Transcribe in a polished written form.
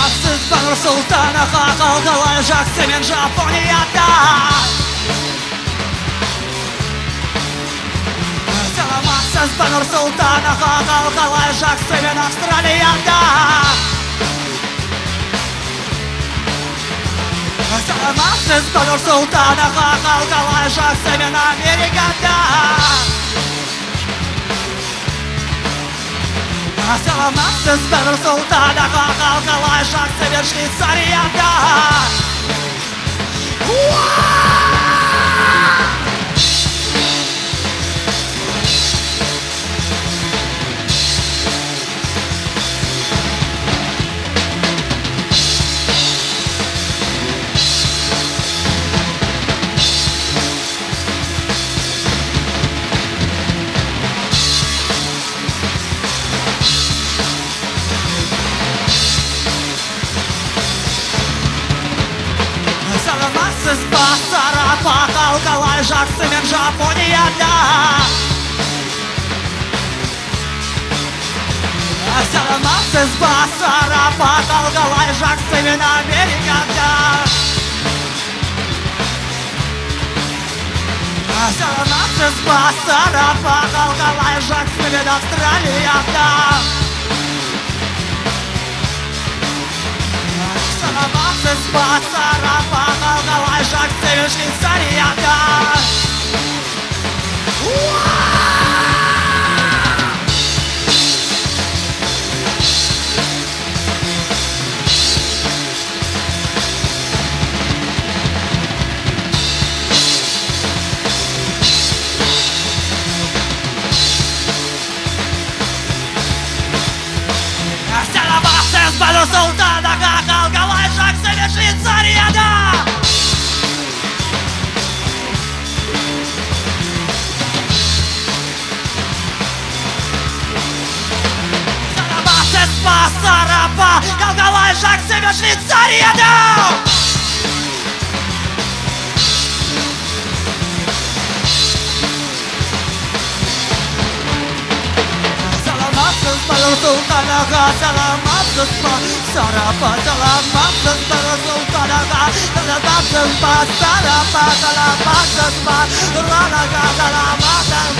Саламатсыз Банур Султанаға қалғалай жақсы мен Жапонияда. Саламатсыз Банур Султанаға қалғалай жақсы мен Австралияда. Саламатсыз Банур Султанаға қалғалай жақсы мен Америкада. Саламатсыз Банур Султанаға қалғалай жақсы мен Швейцарияда. Саламатсыз Басарапа қалғалай жақсы мен Жапонияда. Саламатсыз Басарапа қалғалай жақсы мен Америкада. Саламатсыз Басарапа қалғалай жақсы мен Австралияда. Саламатсыз Басарапа қалғалай жақсы мен Швейцарияда. Саламатсыз Банур Султанаға қалғалай жақсы мен Швейцарияда. Саламатсыз Басарапа қалғалай жақсы мен Швейцарияда. Саламатсыз Банур Султанаға, саламатсыз Басарапа, саламатсыз Банур Султанаға, саламатсыз Басарапа, саламатсыз Басарапа, саламатсыз